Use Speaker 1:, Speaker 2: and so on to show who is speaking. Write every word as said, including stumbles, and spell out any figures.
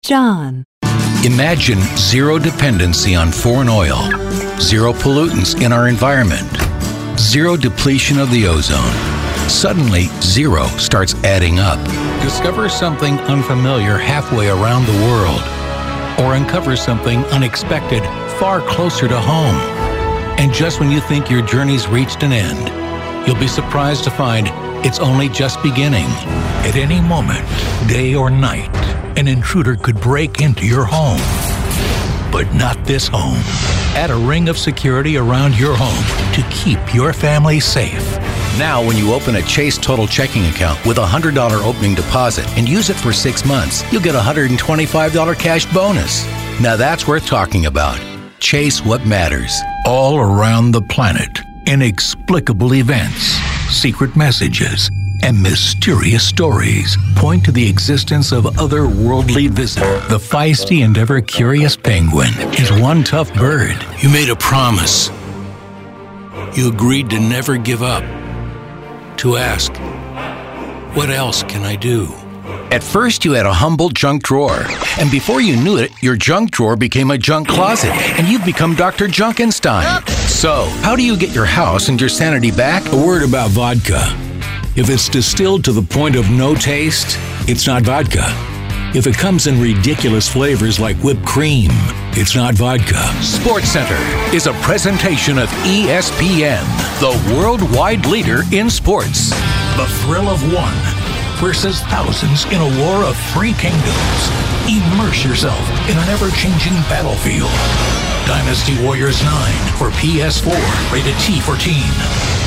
Speaker 1: John.
Speaker 2: Imagine zero dependency on foreign oil, zero pollutants in our environment, zero depletion of the ozone. Suddenly, zero starts adding up. Discover something unfamiliar halfway around the world, or uncover something unexpected far closer to home. And just when you think your journey's reached an end, you'll be surprised to find it's only just beginning. At any moment, day or night, an intruder could break into your home. But not this home. Add a ring of security around your home to keep your family safe. Now, when you open a Chase Total Checking account with a one hundred dollars opening deposit and use it for six months, you'll get a one hundred twenty-five dollars cash bonus. Now that's worth talking about. Chase what matters. All around the planet. Inexplicable events, secret messages, and mysterious stories point to the existence of otherworldly visitors. The feisty and ever-curious penguin is one tough bird. You made a promise. You agreed to never give up. To ask, what else can I do? At first, you had a humble junk drawer. And before you knew it, your junk drawer became a junk closet. And you've become Doctor Junkenstein. So, how do you get your house and your sanity back?
Speaker 3: A word about vodka. If it's distilled to the point of no taste, it's not vodka. If it comes in ridiculous flavors like whipped cream, it's not vodka.
Speaker 2: SportsCenter is a presentation of E S P N, the worldwide leader in sports. The thrill of one versus thousands in a war of three kingdoms. Immerse yourself in an ever-changing battlefield. Dynasty Warriors nine for P S four, rated T for teen.